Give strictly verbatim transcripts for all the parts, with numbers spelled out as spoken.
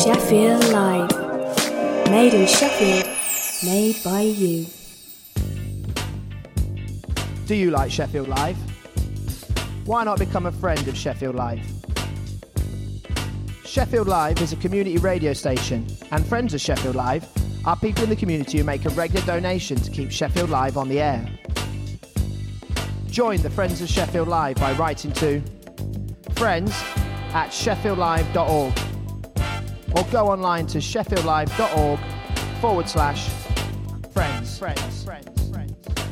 Sheffield Live. Made in Sheffield, made by you. Do you like Sheffield Live? Why not become a friend of Sheffield Live? Sheffield Live is a community radio station, and friends of Sheffield Live are people in the community who make a regular donation to keep Sheffield Live on the air. Join the Friends of Sheffield Live by writing to friends at sheffield live dot org or go online to sheffieldlive.org forward slash friends. Friends. Friends. Friends.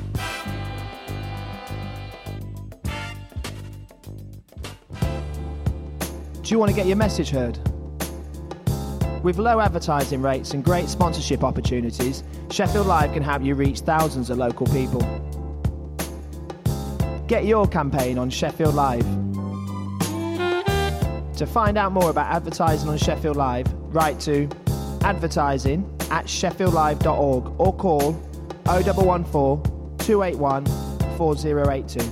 Do you want to get your message heard? With low advertising rates and great sponsorship opportunities, Sheffield Live can help you reach thousands of local people. Get your campaign on Sheffield Live. To find out more about advertising on Sheffield Live, write to advertising at sheffield live dot org or call oh one one four, two eight one, four oh eight two.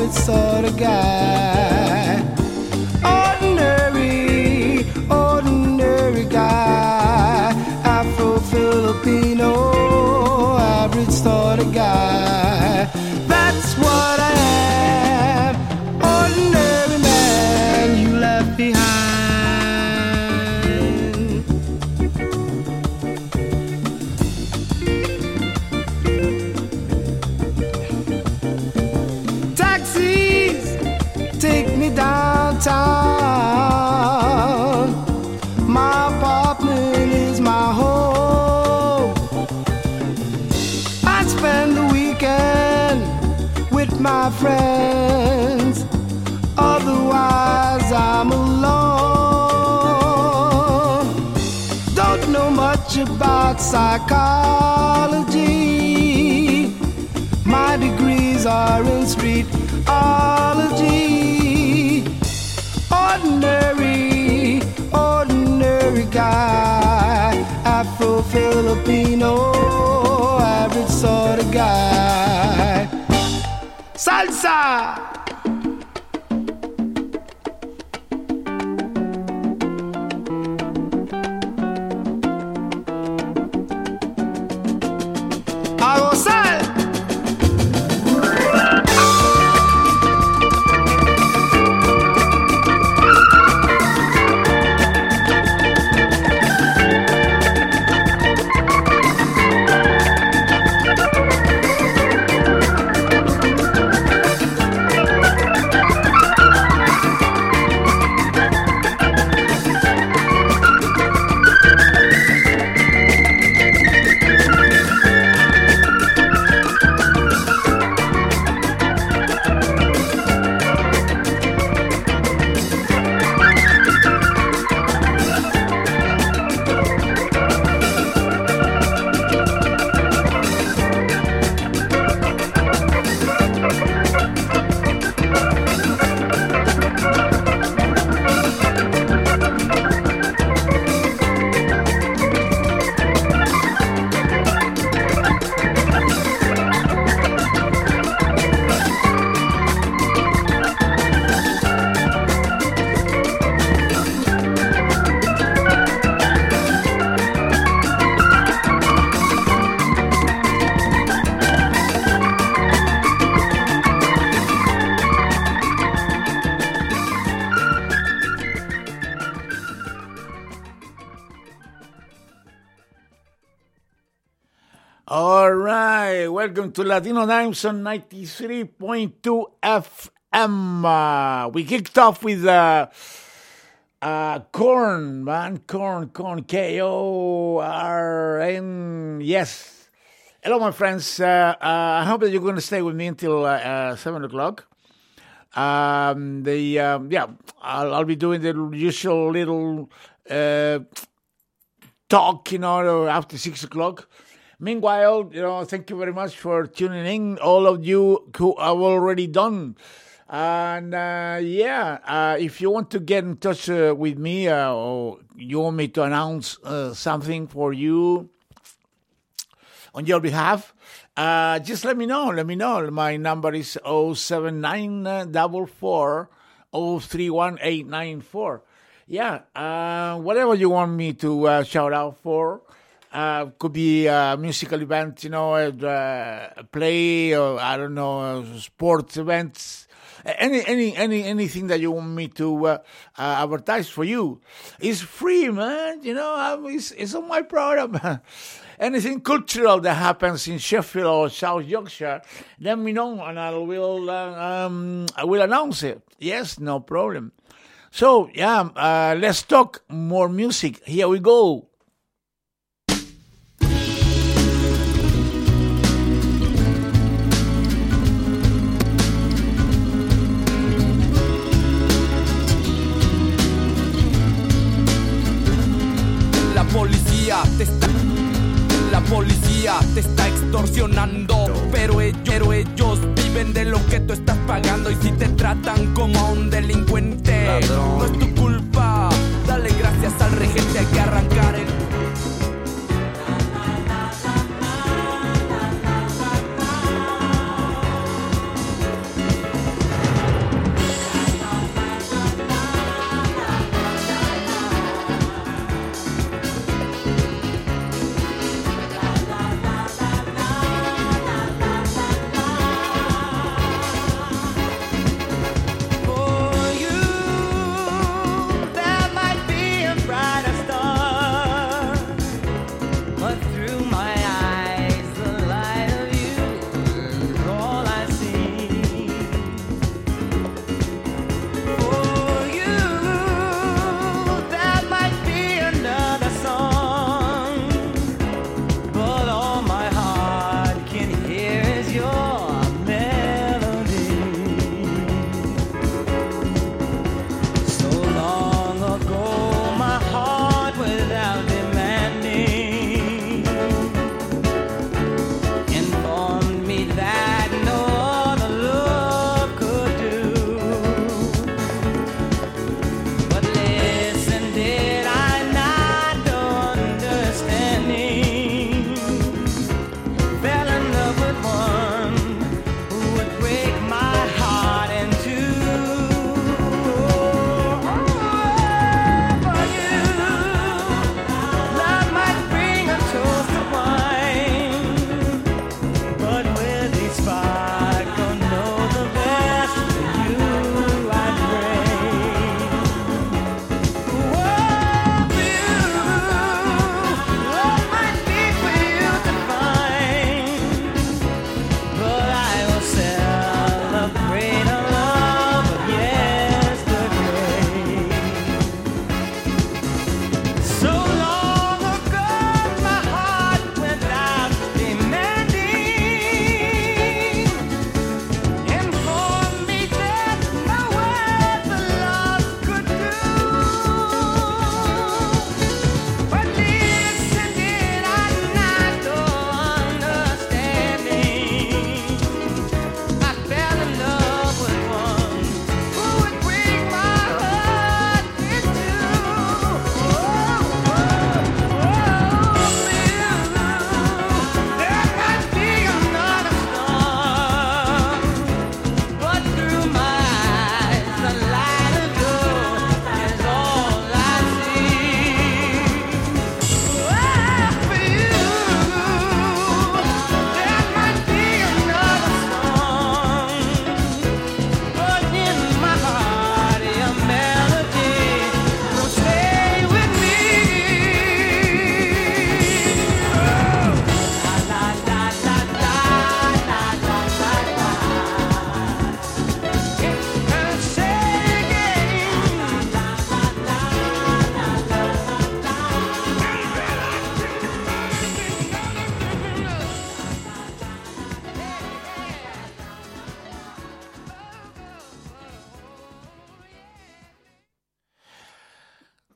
average sort of guy. Ordinary, ordinary guy. Afro-Filipino, average sort of guy. That's what I am. Ordinary man you left behind. Downtown, my apartment is my home. I spend the weekend with my friends, otherwise I'm alone. Don't know much about psychology. My degrees are in streetology. Ordinary, ordinary guy. Afro-Filipino, average sort of guy. Salsa! A gozar! Welcome to Latino Dimes on ninety-three point two F M. Uh, we kicked off with uh, uh, Korn, man. Korn, Korn, K O R N. Yes. Hello, my friends. Uh, uh, I hope that you're going to stay with me until uh, uh, seven o'clock. Um, the um, yeah, I'll, I'll be doing the usual little uh, talk, you know, after six o'clock. Meanwhile, you know, thank you very much for tuning in, all of you who have already done. And uh, yeah, uh, if you want to get in touch uh, with me uh, or you want me to announce uh, something for you on your behalf, uh, just let me know. Let me know. My number is oh seven nine four four oh three one eight nine four. Yeah, uh, whatever you want me to uh, shout out for. Uh, could be a musical event, you know, a, a play, or I don't know, sports events, any, any, any, anything that you want me to uh, uh, advertise for you. It's free, man. You know, I'm, it's, it's on my program. Anything cultural that happens in Sheffield or South Yorkshire, let me know, and I will, uh, um, I will announce it. Yes, no problem. So yeah, uh, let's talk more music. Here we go. policía te está, la policía te está extorsionando, pero ellos, pero ellos viven de lo que tú estás pagando, y si te tratan como a un delincuente, ladrón, no es tu culpa. Dale gracias al regente, hay que arrancar el...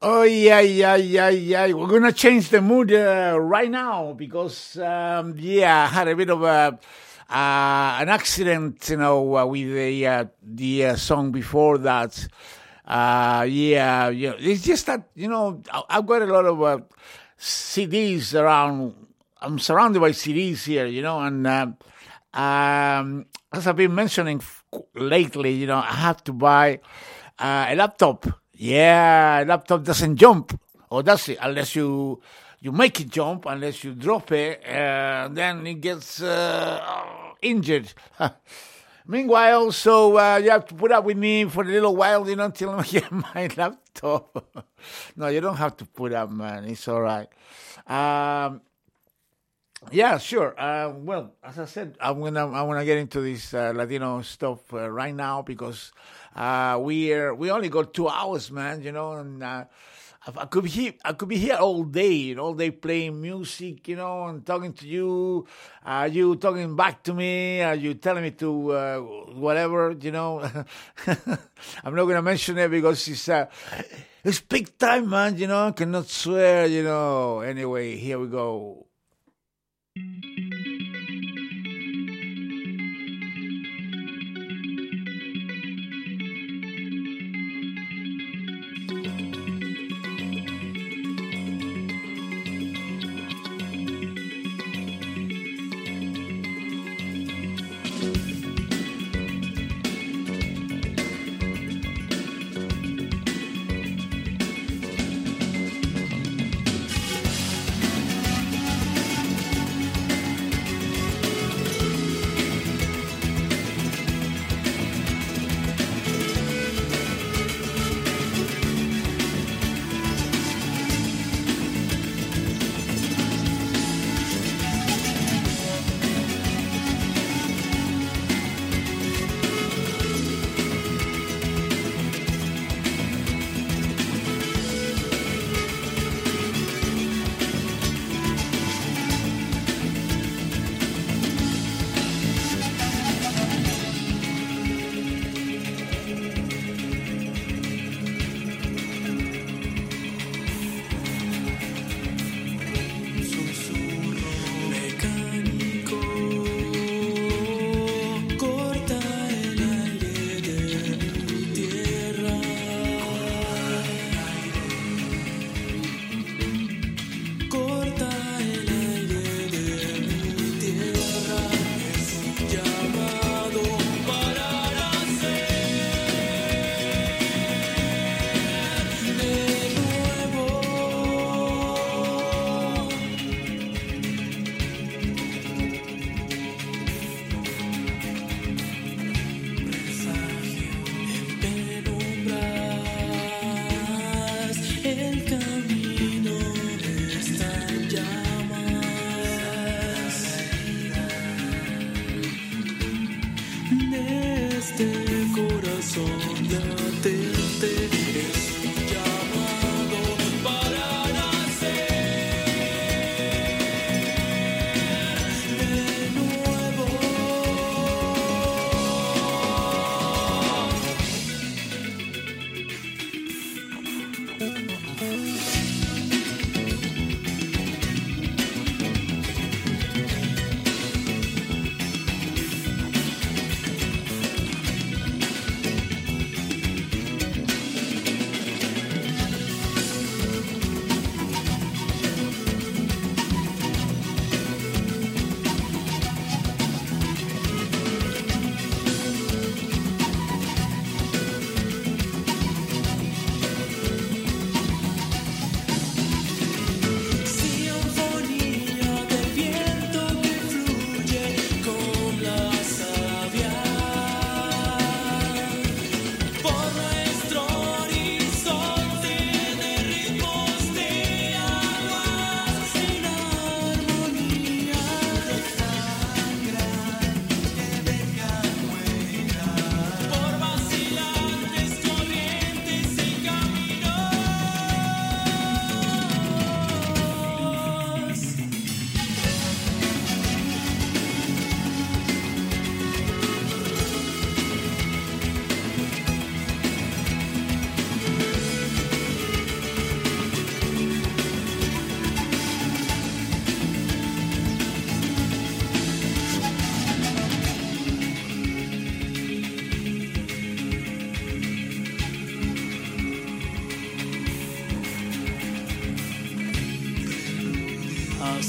Oh, yeah, yeah, yeah, yeah. We're going to change the mood uh, right now because, um, yeah, I had a bit of a, uh, an accident, you know, uh, with the, uh, the uh, song before that. Uh, yeah, yeah, it's just that, you know, I- I've got a lot of uh, C Ds around. I'm surrounded by C Ds here, you know, and uh, um, as I've been mentioning f- lately, you know, I have to buy uh, a laptop. Yeah, a laptop doesn't jump, or does it? Unless you you make it jump, unless you drop it, uh, then it gets uh, injured. Meanwhile, so uh, you have to put up with me for a little while, you know, until I get my laptop. No, you don't have to put up, man. It's all right. Um, yeah, sure. Uh, well, as I said, I'm gonna I want to get into this uh, Latino stuff uh, right now because uh, we are we only got two hours, man. You know, and uh, I could be here, I could be here all day, you know, all day playing music, you know, and talking to you. Uh, you talking back to me? Are you telling me to uh, whatever? You know, I'm not gonna mention it because it's uh, it's big time, man. You know, I cannot swear. You know. Anyway, here we go.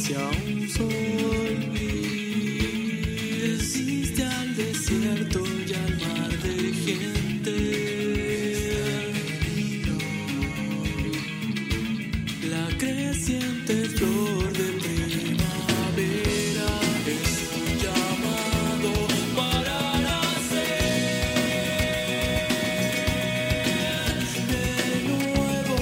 hacia un sol gris, resiste al desierto y al mar de gente. La creciente flor de primavera es un llamado para nacer de nuevo.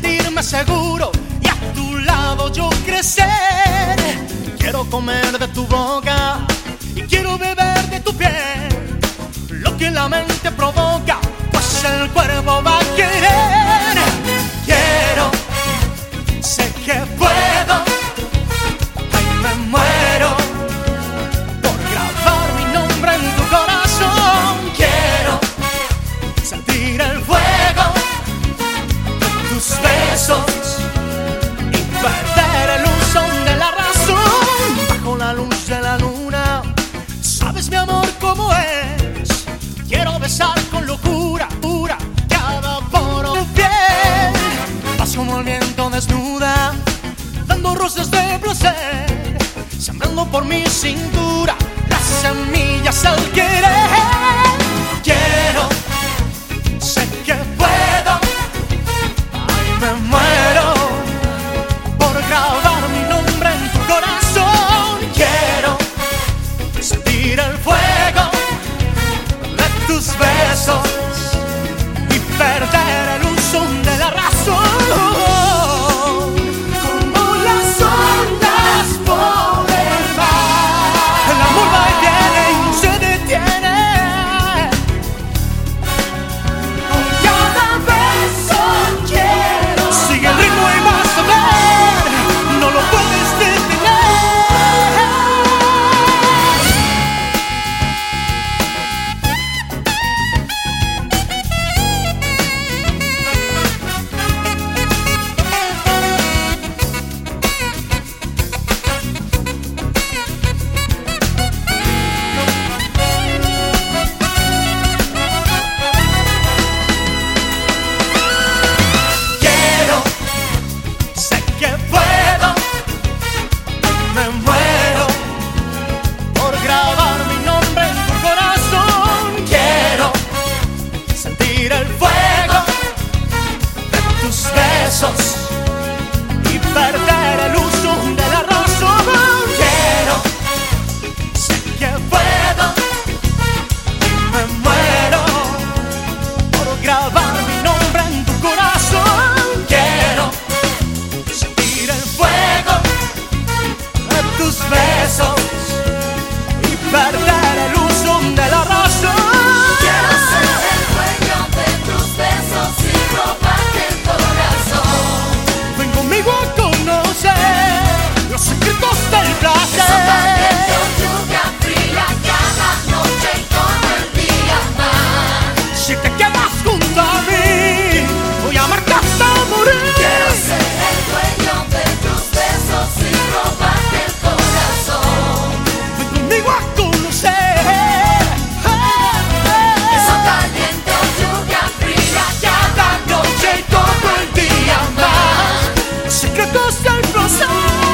sentirme seguro y a tu lado yo crecer. Quiero comer de tu boca y quiero beber de tu piel. Lo que la mente provoca, pues el cuerpo va a querer. Quiero, sé que puedo, ay me muero por grabar mi nombre en tu corazón. Quiero sentir el fuego de tus besos y perder el uso de la razón. Bajo la luz de la luna, sabes mi amor cómo es. Quiero besar con locura, pura, cada poro de tu piel. Vas como el viento desnuda, dando roces de placer, sembrando por mi cintura las semillas al querer. Quiero, sé que puedo, ay me muero por grabar mi nombre en tu corazón. Quiero sentir el fuego de tus besos y perder el uso de la razón. Como las ondas por el mar, el amor va y viene y no se detiene. Con cada beso quiero, sigue el ritmo y vas a ver, no lo puedes detener. Quiero, sé que puedo, me muero por grabar mi nombre en tu corazón. Quiero sentir el fuego de tus besos y perder el uso de la razón. Quiero, sé que puedo, me muero por grabar mi nombre en tu corazón. Quiero sentir el fuego de tus besos y perder el uso de la razón. Quiero ser el dueño de tus besos y robarte el corazón. Ven conmigo a conocer los secretos del placer. Esa caliente lluvia fría cada noche y todo el día más. Si te quedas junto a mí, voy a amarte hasta morir. Quiero ser el dueño de tus besos y robarte el corazón. Ven conmigo a conocer Esa caliente lluvia fría cada noche y todo el día más. Los secretos del placer.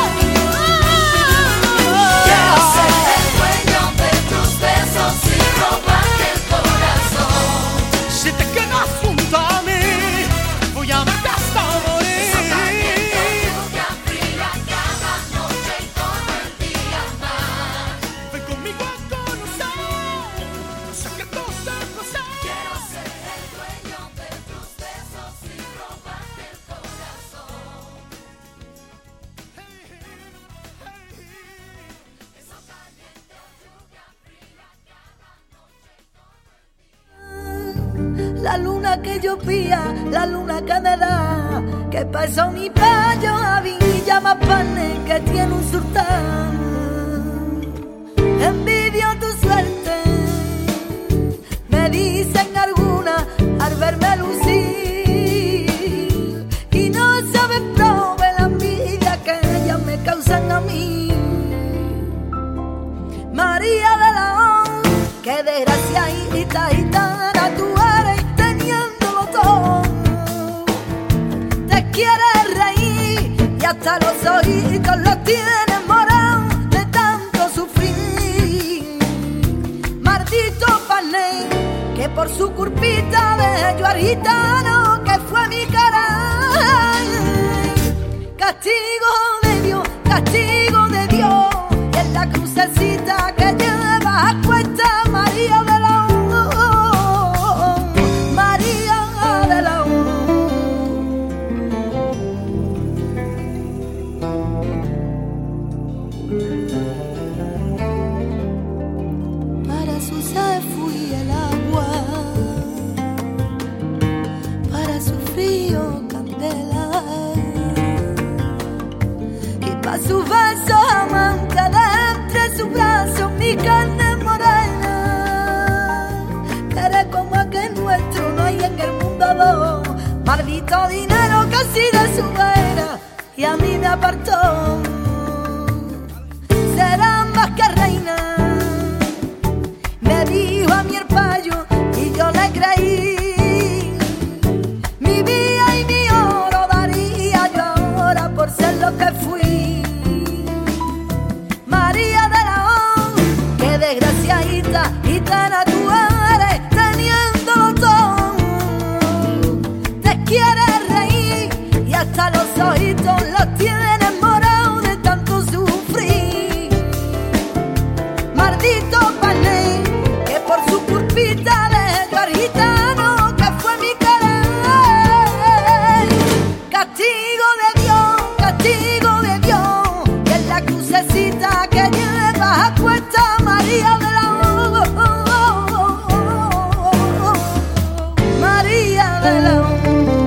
Quiero ser el dueño de tus besos y robarte el corazón. Si te quedas junto a mí, voy a amarte hasta morir. Esa caliente lluvia fría cada noche y todo el día más. Ven conmigo a conocer los secretos del placer. Quiero ser el dueño de tus besos y robarte el corazón. Esa caliente lluvia fría cada noche y todo el día. La luna que yo pía, la luna que me da, que pasó mi payo a Villa más pane que tiene un sultán. Envidio tu suerte, me dicen alguna al verme lucir, y no sabes prove la envidia que ellas me causan a mí. María de León, que desgraciadita gitana tú eres teniéndolo todo. Te quieres reír y hasta los ojitos los tienes morados de tanto sufrir. Maldito pané, que por su culpita dejó al gitano que fue mi cara. Castigo de Dios, castigo de Dios, y en la crucecita que lleva a cuesta María de León, María de León. sus besos amantes, de entre sus brazos mi carne morena. Querer como aquel nuestro no hay en el mundo dos. Maldito dinero casi de su vera y a mí me apartó. Será más que reina, me dijo a mí el payo y yo le creí. Mi vida y mi oro daría yo ahora por ser lo que fui. María de la O, qué desgraciadita, gitana tú eres, teniéndolo todo. Te quieres reír y hasta los ojitos los tienes morados de tanto sufrir. Maldito palé, que por su culpita de al gitano que fue mi querer. Castigo de Dios, castigo de Dios, que es la crucecita que lleva a cuesta María de la O. María de la O.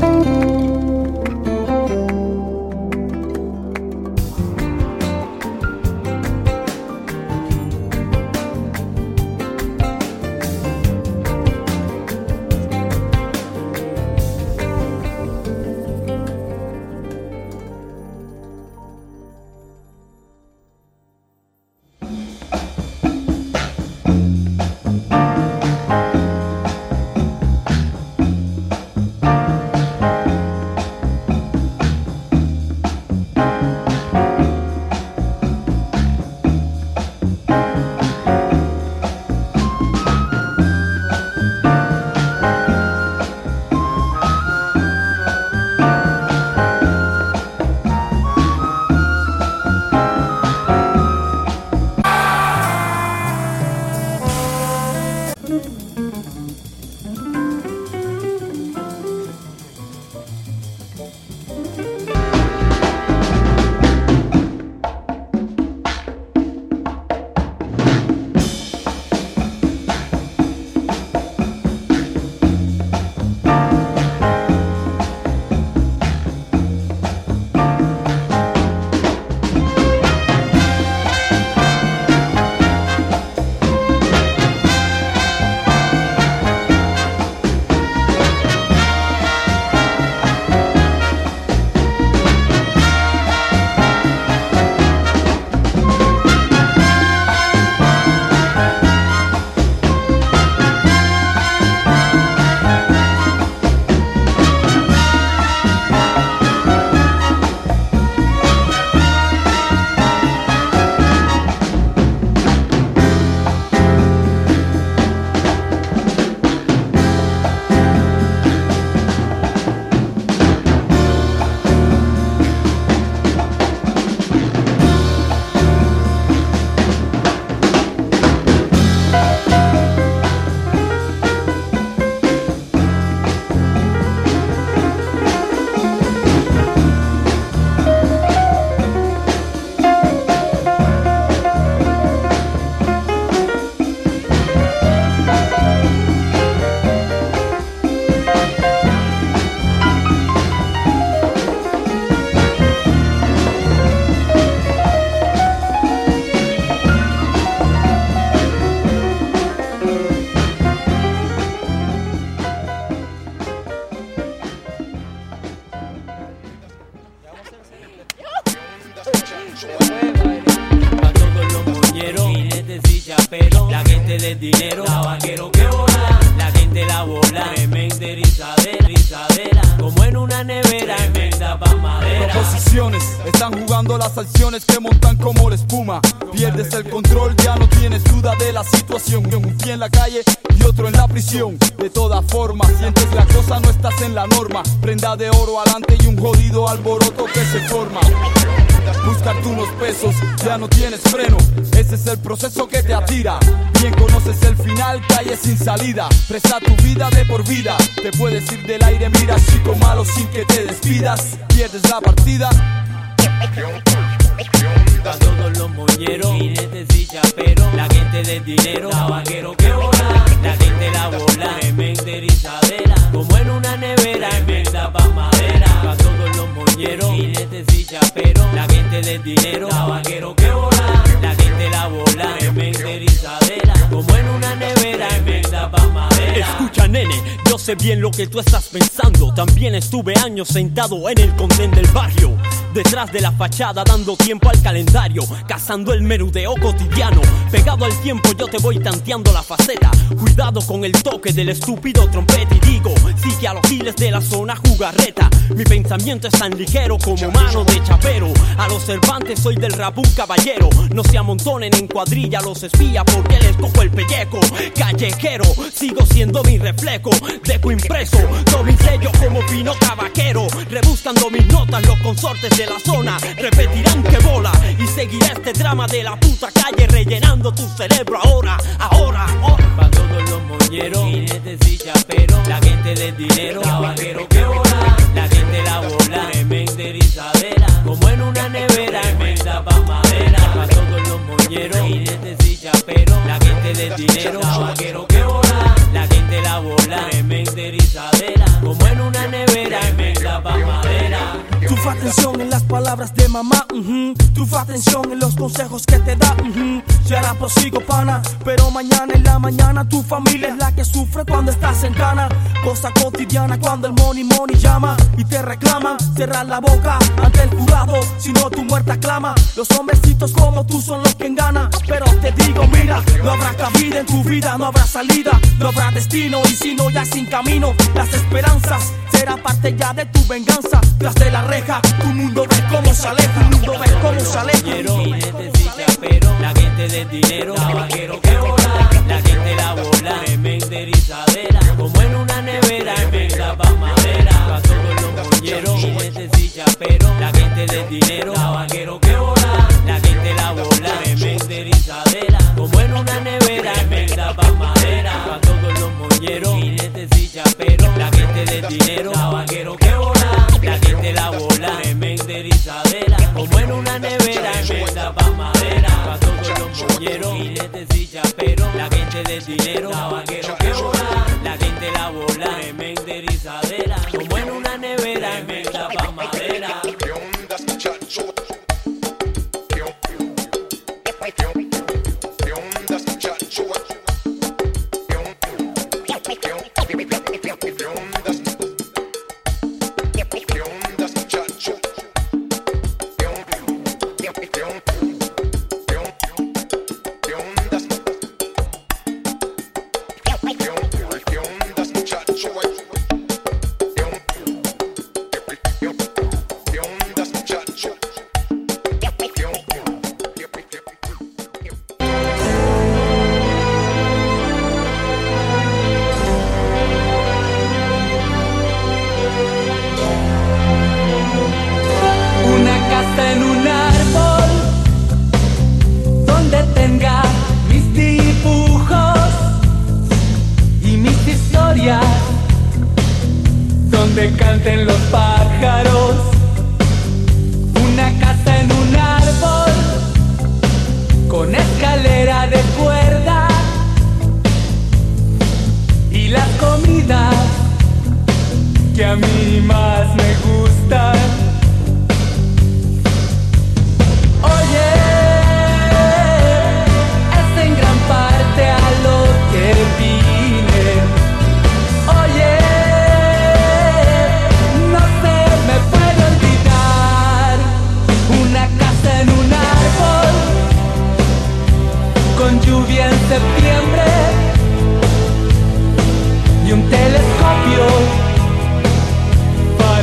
Pa' todos los moñeros, jinetes y chaperos, la gente del dinero, la vaquero que vola, la gente la bola, tremenda rizadera, rizadera, como en una nevera, tremenda pa' madera. Proposiciones, están jugando las acciones que montan como la espuma. Pierdes el control, ya no tienes duda de la situación. Un pie en la calle y otro en la prisión. De todas formas, sientes la cosa, no estás en la norma. Prenda de oro adelante y un jodido alboroto que se forma. Buscar tú unos pesos, ya no tienes freno. Ese es el proceso que te atira. Bien conoces el final, calle sin salida. Presta tu vida de por vida. Te puedes ir del aire, mira chico malo sin que te despidas. Pierdes la partida. Pa' todos los moñeros, jinetes y chaperos, la gente del dinero, la vaquero que vola, la gente la bola, tremenda rizadera, como en una nevera, tremenda pa' madera. Pa' todos los moñeros, jinetes y chaperos, la gente de dinero, caballero que vola, la gente la bola, tremenda erizadera, como en una nevera, tremenda pa' madera. Escucha nene, yo sé bien lo que tú estás pensando. También estuve años sentado en el condén del barrio, detrás de la fachada dando tiempo al calendario, cazando el menudeo cotidiano. Pegado al tiempo yo te voy tanteando la faceta. Cuidado con el toque del estúpido trompeta. Y digo, sigue a los giles de la zona jugarreta. Mi pensamiento es tan ligero como mano de chapero. A los Cervantes soy del rap un caballero. No se amontonen en cuadrilla los espías porque les cojo el pellejo. Callejero, sigo siendo mi reflejo. Dejo impreso todo mi sello como vino tabaquero. Rebuscando mis notas los consortes de la zona repetirán que bola. Y seguirá este drama de la puta calle rellenando tu cerebro ahora, ahora, ahora. Pa' todos los moñeros, jinetes y chaperos, la gente del dinero, caballero que vola, la gente la bola, tremenda erizadera, como en una nevera, tremenda pa' madera. Pa' todos los moñeros, jinetes y chaperos, la gente del dinero, caballero que vola, la gente la bola, tremenda erizadera, como en una nevera, tremenda pa' madera. Tu fa atención en las palabras de mamá, uh-huh. Tu fa atención en los consejos que te da, uh-huh. Y ahora prosigo pana, pero mañana en la mañana tu familia es la que sufre cuando estás en cana. Cosa cotidiana cuando el money money llama y te reclaman, cerrar la boca ante el jurado, si no tu muerta clama. Los hombrecitos como tú son los que enganan, pero te digo mira, no habrá cabida en tu vida, no habrá salida, no habrá destino y si no ya sin camino, las esperanzas será parte ya de tu venganza. Tras de la reja, tu mundo ve cómo se aleja, tu mundo ve cómo se aleja. Jinetes y chaperos, la gente del dinero, caballero que vola, la gente la bola, tremenda erizadera, como en una nevera, tremenda pa' madera. Pa' todos los moñeros, jinetes y chaperos, la gente del dinero, caballero que vola, la gente la bola, tremenda erizadera, como en una nevera, tremenda pa' madera. Pa' todos los moñeros, jinetes y chaperos, la gente del dinero, caballero que vola, la gente la bola, tremenda erizadera, como en una nevera, tremenda pa' madera. Pa' todos los moñeros, jinetes y chaperos, la gente del dinero, caballero que vola, la gente la bola, tremenda erizadera, como en una nevera, tremenda pa' madera. Donde canten los pájaros, una casa en un árbol, con escalera de cuerda y las comidas que a mí más me gustan. Oye, es en gran parte a lo que vine. Oye, no se me puede olvidar una casa en un árbol, con lluvia en septiembre y un telescopio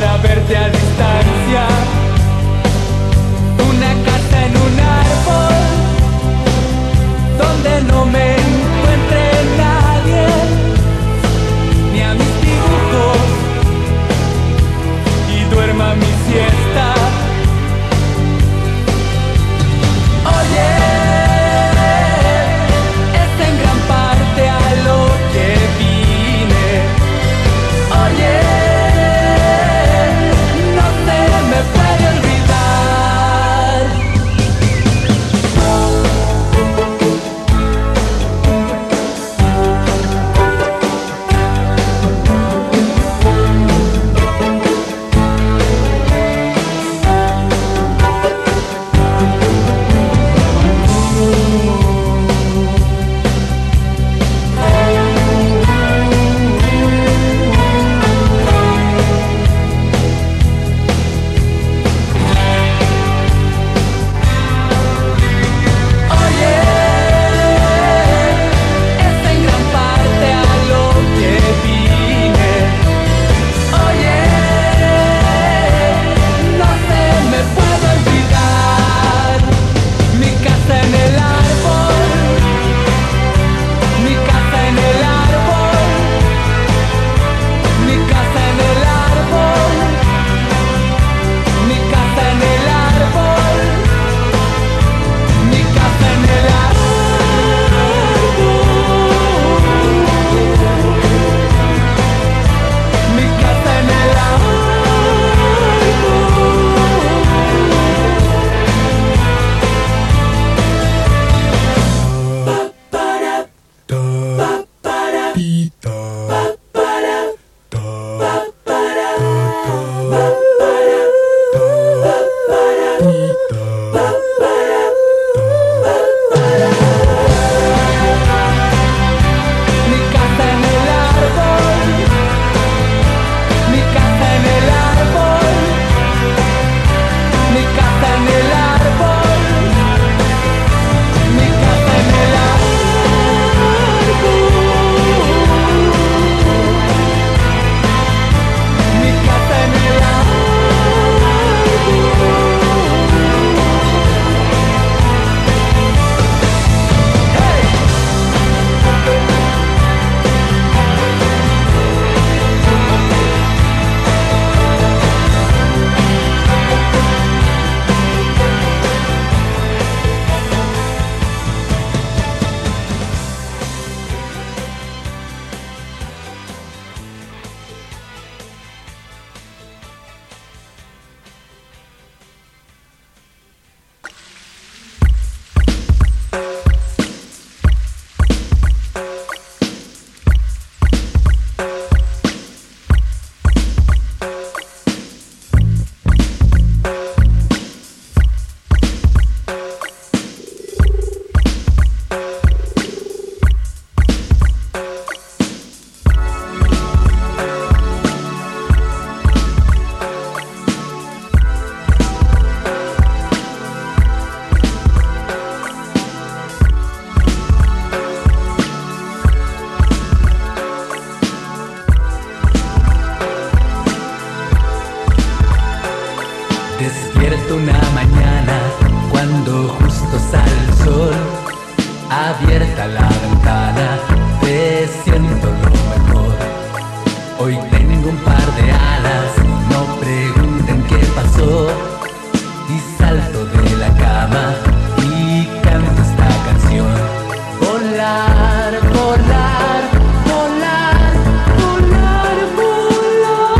Despierto una mañana cuando justo sale el sol. Abierta la ventana, te siento lo mejor. Hoy tengo un par de alas, no pregunten qué pasó. Y salto de la cama y canto esta canción. Volar, volar, volar, volar, volar.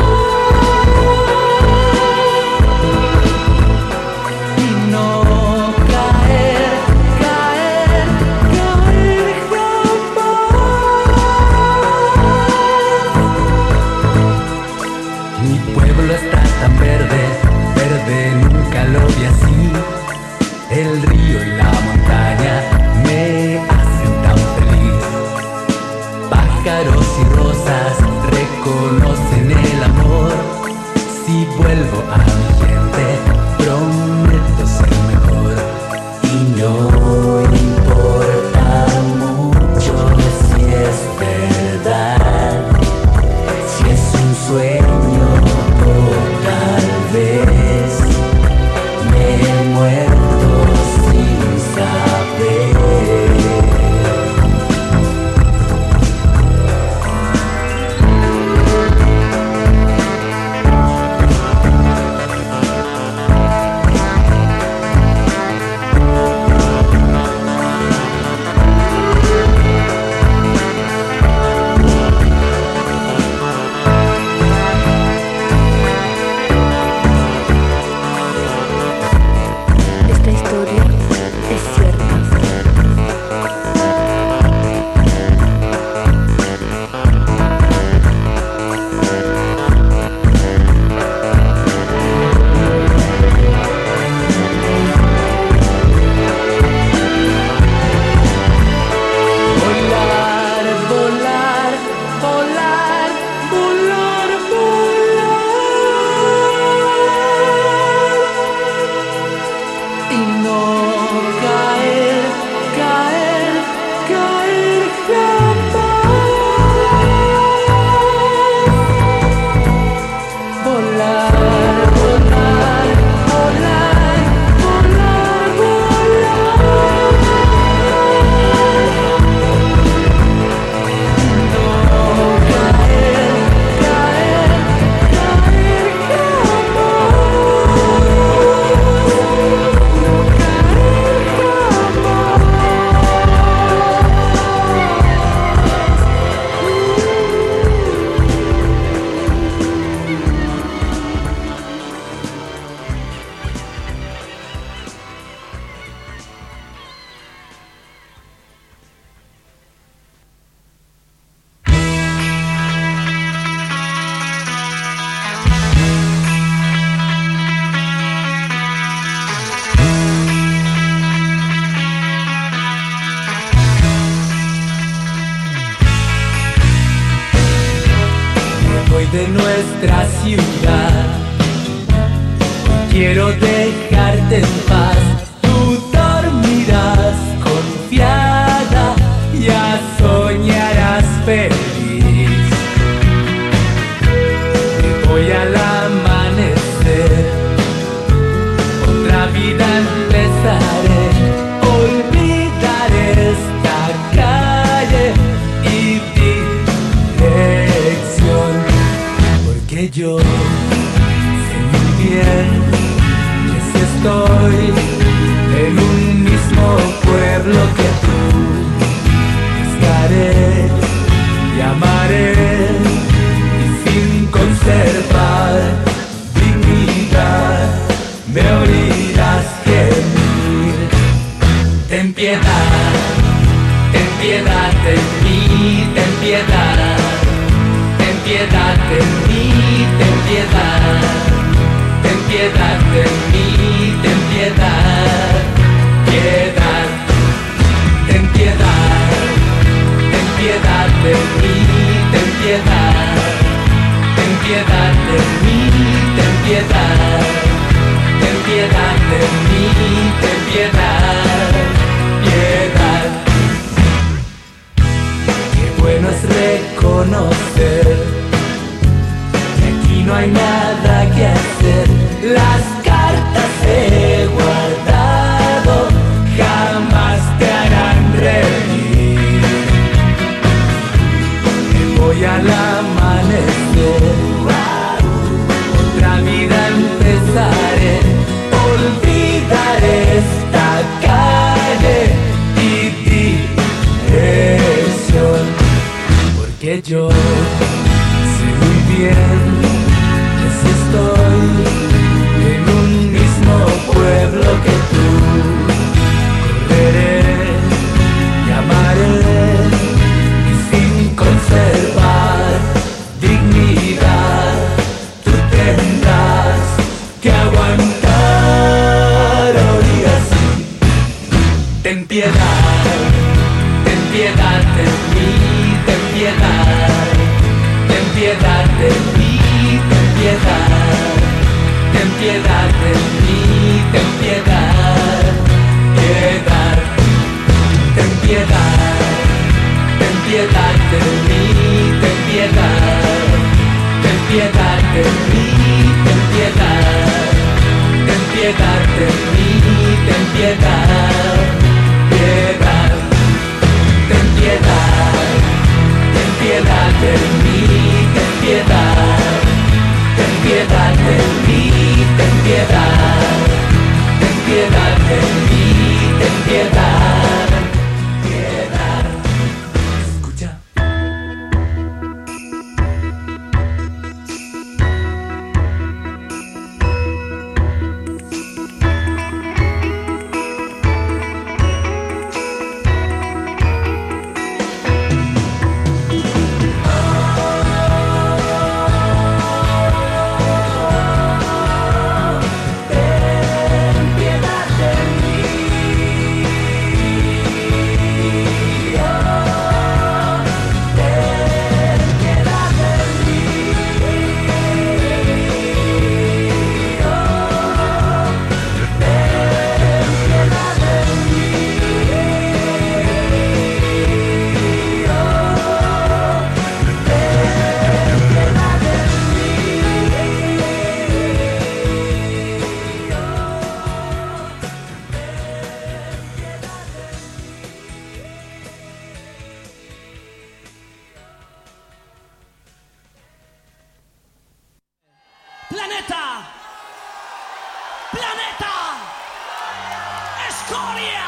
Y no caer, caer, caer jamás. Mi pueblo está tan verde, verde nunca lo vi así. El río y la montaña me hacen tan feliz. Pájaros y rosas reconocen el amor. Si vuelvo a mi gente, prometo ser mejor. Y no importa mucho si es verdad, si es un sueño o tal vez me he muerto sin saber. Esta historia es cierta. Volar, volar, volar, volar, volar. Y no caer, caer, caer jamás. Volar, volar, volar, volar, volar. No caer, caer, caer Me voy de nuestra ciudad. Quiero dejarte en paz. Tú dormirás confiada, ya soñarás feliz. Me voy al amanecer, otra vida empezaré. Olvidaré esta calle y dirección, porque yo sé muy bien que si estoy en un mismo pueblo que tú, estaré y amaré, y sin conservar dignidad me oirás gemir. Ten piedad, ten piedad de mí, ten piedad, ten piedad de mí, ten piedad, ten piedad de mí, ten piedad, piedad, ten piedad, ten piedad de mí, ten piedad, ten piedad de mí, ten piedad, ten piedad de mí, ten piedad, piedad. Qué bueno es reconocer que aquí no hay nada que hacer. Las cartas piedad, ten piedad de mí, ten piedad, ten piedad de mí, ten piedad, ten piedad de mí, ten piedad, piedad, ten piedad, ten piedad de mí, ten piedad, ten piedad de mí, ten piedad, ten piedad de mí, ten piedad, piedad, ten piedad, ten piedad de mí, ten piedad, ten piedad de mí, ten piedad, ten piedad de mí, ten piedad, piedad. Escucha. Planeta, planeta, escoria.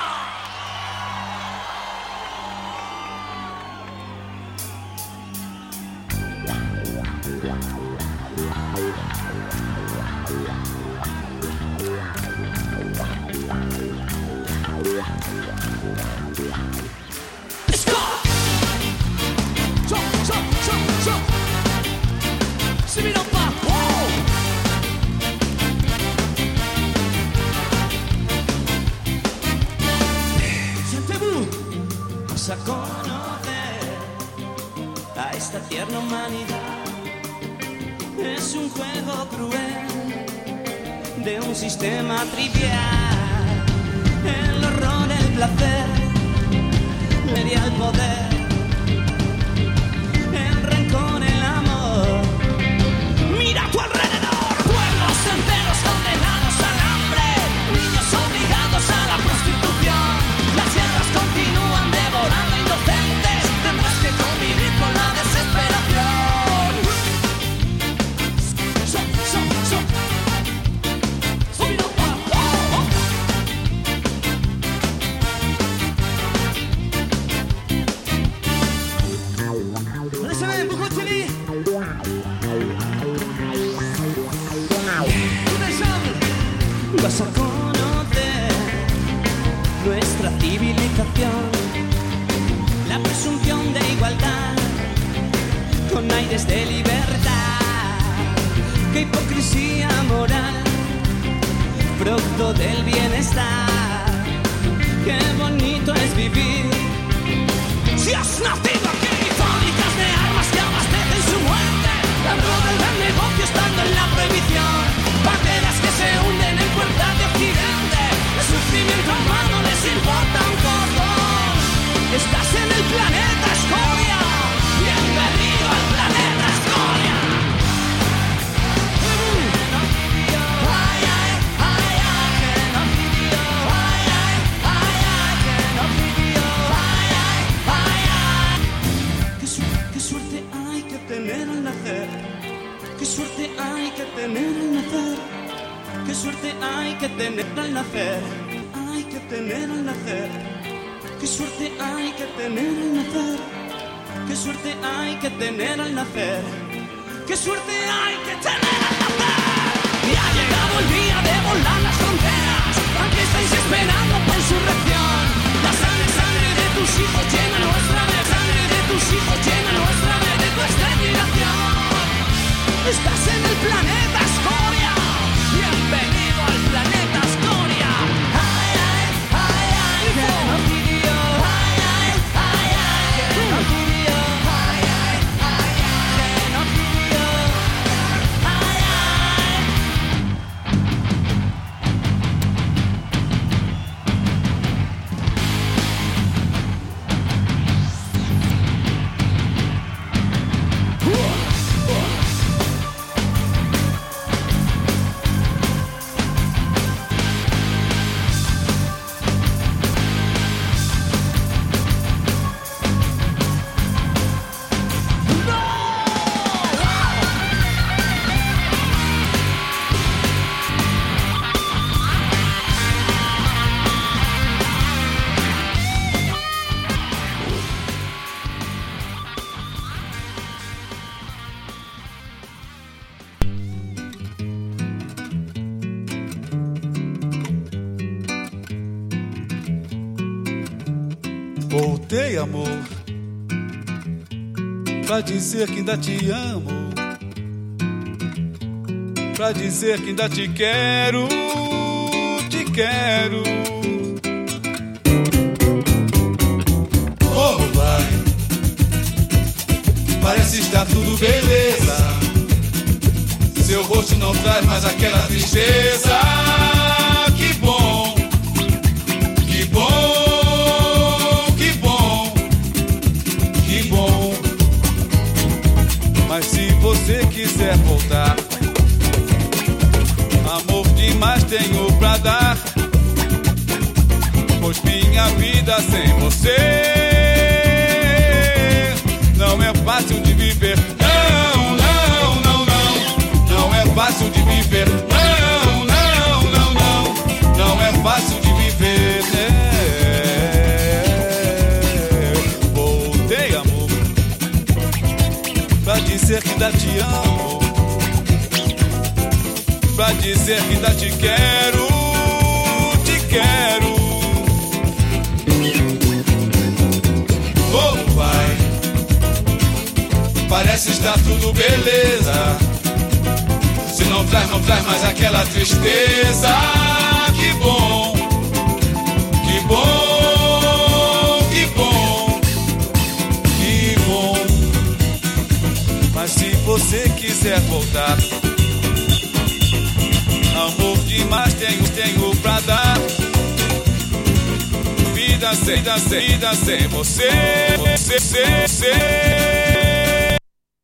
A conocer a esta tierna humanidad. Es un juego cruel de un sistema trivial. El horror, el placer, media el poder, el rencor, el amor. Mira a tu alrededor, pueblos enteros condenados al hambre, niños obligados a la prostitución. Las guerras continúan devorando inocentes, tendrás que convivir con la desesperación. So, so, so. Subido pa, oh, oh. Listen, Bucotini. Vas a conocer nuestra civilización, la presunción de igualdad, con aires de libertad. Qué hipocresía moral, producto del bienestar. Qué bonito es vivir si has nacido aquí. Fábricas de armas que abastecen su muerte, la droga, el gran negocio estando en la prohibición. Banderas que se hunden en puertas de occidente, el sufrimiento humano les importa un cordón. Estás en el planeta escoria, bienvenido al planeta escoria. Qué suerte hay que tener al nacer, qué suerte hay que tener al nacer, qué suerte hay que tener al nacer, hay que tener al nacer, qué suerte hay que tener al nacer, qué suerte hay que tener al nacer, qué suerte hay que tener al nacer. Y ha llegado el día de volar las fronteras, aunque estáis esperando por insurrección. La sangre, sangre de tus hijos llena nuestra de sangre de tus hijos llena nuestra de tu exterminación. Estás en el planeta escoria, bienvenido al planeta escoria. Ay, ay, ay, ay, Voltei, amor, pra dizer que ainda te amo, pra dizer que ainda te quero, te quero. Oh, vai, parece estar tudo beleza. Seu rosto não traz mais aquela tristeza. Que bom, que bom, que bom, que bom. Mas se você quiser voltar, amor demais tenho pra dar, pois minha vida sem você não é fácil de viver. Não, não, não, não, não é fácil de viver. Não, não, não, não, não é fácil de viver. É. Voltei, amor, pra dizer que ainda te amo, pra dizer que ainda te quero, te quero. Oh, vai, parece estar tudo beleza. Se não traz, não traz mais aquela tristeza. Que bom, que bom, que bom, que bom. Mas se você quiser voltar, amor demais tenho, tenho pra dar. Vida sem, vida sem, vida sem você, você, você, você.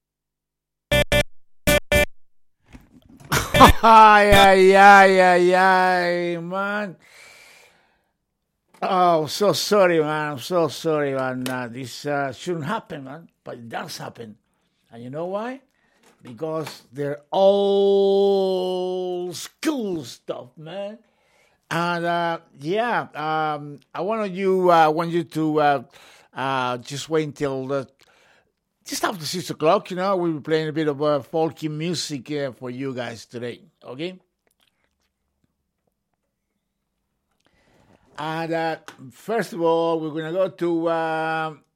Ay, ay, ay, ay, ay, man. Oh, so sorry, man. I'm so sorry, man. Uh, this uh, shouldn't happen, man. But it does happen. And you know why? Because they're old school stuff, man. And uh, yeah, um, I want you, uh, want you to uh, uh, just wait until the, just after six o'clock. You know, we'll be playing a bit of uh, folky music uh, for you guys today. Okay. And uh, first of all, we're gonna go to uh,